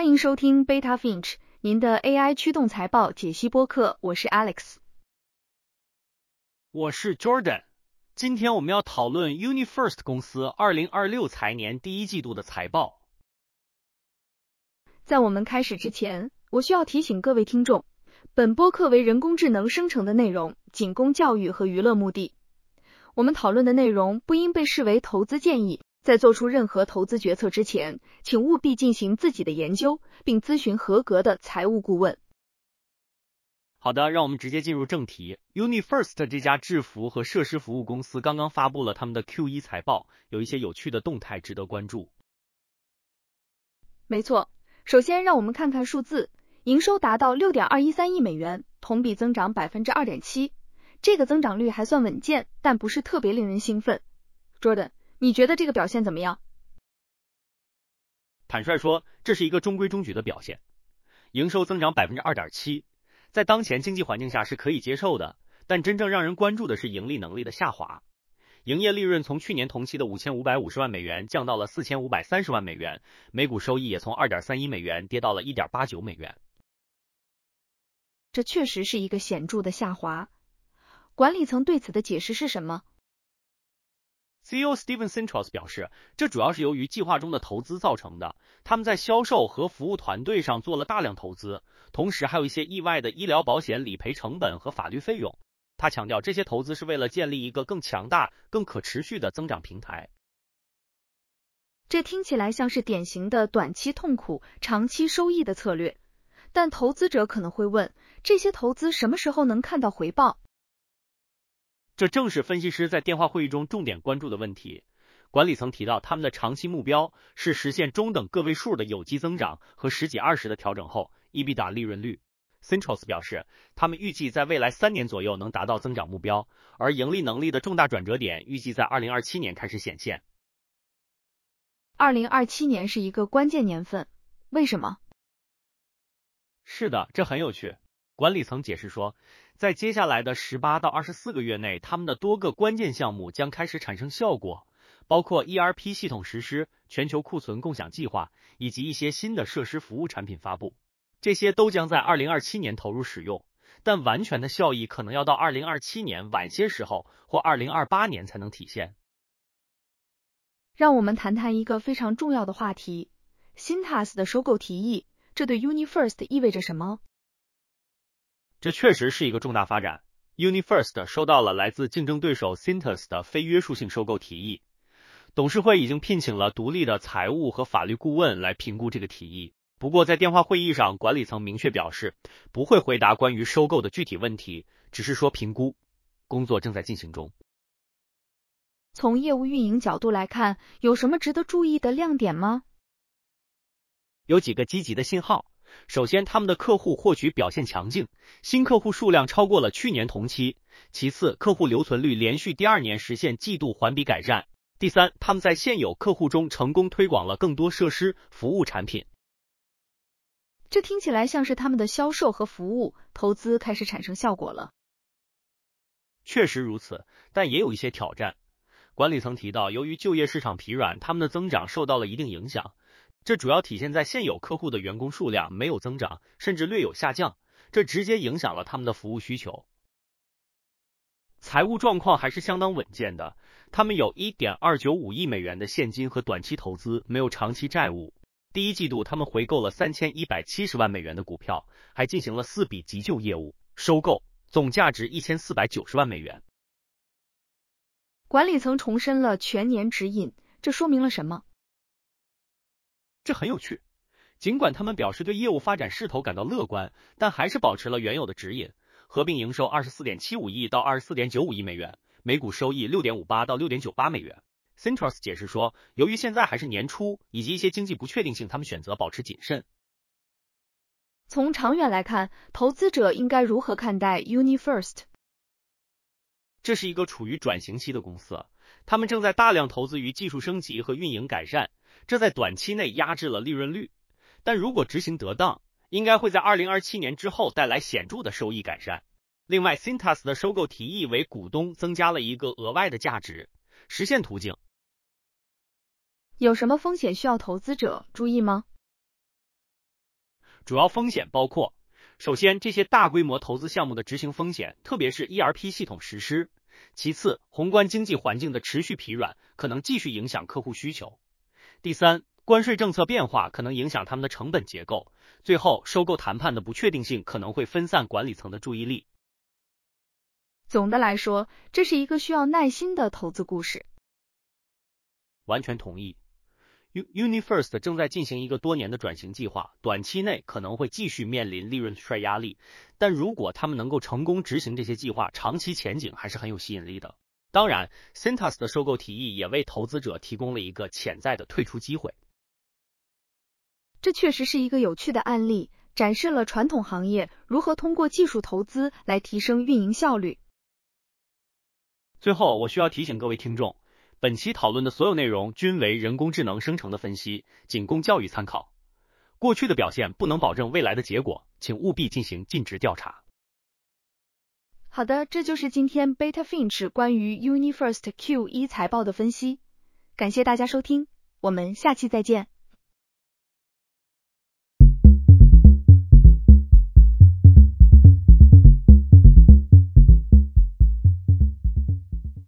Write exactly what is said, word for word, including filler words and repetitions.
欢迎收听 Beta Finch， 您的 A I 驱动财报解析播客，我是 Alex。 我是 Jordan。今天我们要讨论 UniFirst 公司二零二六财年第一季度的财报。 在我们开始之前，我需要提醒各位听众，本播客为人工智能生成的内容，仅供教育和娱乐目的。我们讨论的内容不应被视为投资建议，在做出任何投资决策之前，请务必进行自己的研究，并咨询合格的财务顾问。 好的，让我们直接进入正题。UniFirst 这家制服和设施服务公司刚刚发布了他们的 Q 一 财报，有一些有趣的动态值得关注。 没错，首先让我们看看数字，营收达到 六点二一三亿美元，同比增长 百分之二点七， 这个增长率还算稳健，但不是特别令人兴奋。Jordan， 你觉得这个表现怎么样？ 坦率说，这是一个中规中矩的表现。营收增长 百分之二点七，在当前经济环境下是可以接受的，但真正让人关注的是盈利能力的下滑。营业利润从去年同期的五千五百五十万美元降到了四千五百三十万美元，每股收益也从 二点三一美元跌到了 一点八九美元。 这确实是一个显著的下滑。管理层对此的解释是什么？ C E O Steven Sintros 表示，这主要是由于计划中的投资造成的，他们在销售和服务团队上做了大量投资，同时还有一些意外的医疗保险理赔成本和法律费用。他强调，这些投资是为了建立一个更强大、更可持续的增长平台。 这听起来像是典型的短期痛苦、长期收益的策略，但投资者可能会问，这些投资什么时候能看到回报？ 这正是分析师在电话会议中重点关注的问题。管理层提到，他们的长期目标是实现中等个位数的有机增长和十几二十的调整后 EBITDA 利润率。Sintros 表示，他们预计在未来三年左右能达到增长目标，而盈利能力的重大转折点预计在二零二七年开始显现。 二零二七年是一个关键年份，为什么？ 是的，这很有趣。管理层解释说，在接下来的十八到二十四个月内，他们的多个关键项目将开始产生效果，包括 E R P 系统实施、全球库存共享计划以及一些新的设施服务产品发布。这些都将在二零二七年投入使用，但完全的效益可能要到二零二七年晚些时候或二零二八年才能体现。 让我们谈谈一个非常重要的话题， Cintas 的收购提议，这对 UniFirst 意味着什么？ 这确实是一个重大发展。UniFirst 收到了来自竞争对手 Cintas 的非约束性收购提议，董事会已经聘请了独立的财务和法律顾问来评估这个提议。不过在电话会议上，管理层明确表示不会回答关于收购的具体问题，只是说评估工作正在进行中。 从业务运营角度来看，有什么值得注意的亮点吗？ 有几个积极的信号。首先，他们的客户获取表现强劲，新客户数量超过了去年同期。其次，客户留存率连续第二年实现季度环比改善。第三，他们在现有客户中成功推广了更多设施服务产品。 这听起来像是他们的销售和服务投资开始产生效果了。 确实如此，但也有一些挑战。管理层提到，由于就业市场疲软，他们的增长受到了一定影响。这主要体现在现有客户的员工数量没有增长，甚至略有下降，这直接影响了他们的服务需求。财务状况还是相当稳健的，他们有 一点二九五亿美元的现金和短期投资，没有长期债务。第一季度他们回购了三千一百七十万美元的股票，还进行了四笔急救业务收购，总价值一千四百九十万美元。 管理层重申了全年指引，这说明了什么？ 这很有趣，尽管他们表示对业务发展势头感到乐观，但还是保持了原有的指引，合并营收 二十四点七五亿到 二十四点九五亿美元，每股收益 六点五八到六点九八美元。Sintros 解释说，由于现在还是年初，以及一些经济不确定性，他们选择保持谨慎。 从长远来看，投资者应该如何看待 UniFirst？ 这是一个处于转型期的公司，他们正在大量投资于技术升级和运营改善，这在短期内压制了利润率，但如果执行得当，应该会在二零二七年之后带来显著的收益改善。另外 Cintas 的收购提议为股东增加了一个额外的价值，实现途径。 有什么风险需要投资者注意吗？ 主要风险包括：首先，这些大规模投资项目的执行风险，特别是 E R P 系统实施；其次，宏观经济环境的持续疲软可能继续影响客户需求；第三，关税政策变化可能影响他们的成本结构；最后，收购谈判的不确定性可能会分散管理层的注意力。 总的来说，这是一个需要耐心的投资故事。 完全同意。UniFirst 正在进行一个多年的转型计划，短期内可能会继续面临利润衰压力，但如果他们能够成功执行这些计划，长期前景还是很有吸引力的。当然 Cintas 的收购提议也为投资者提供了一个潜在的退出机会。 这确实是一个有趣的案例，展示了传统行业如何通过技术投资来提升运营效率。 最后，我需要提醒各位听众，本期讨论的所有内容均为人工智能生成的分析，仅供教育参考。过去的表现不能保证未来的结果，请务必进行尽职调查。 好的，这就是今天 Beta Finch 关于 UniFirst Q 一财报的分析。感谢大家收听，我们下期再见。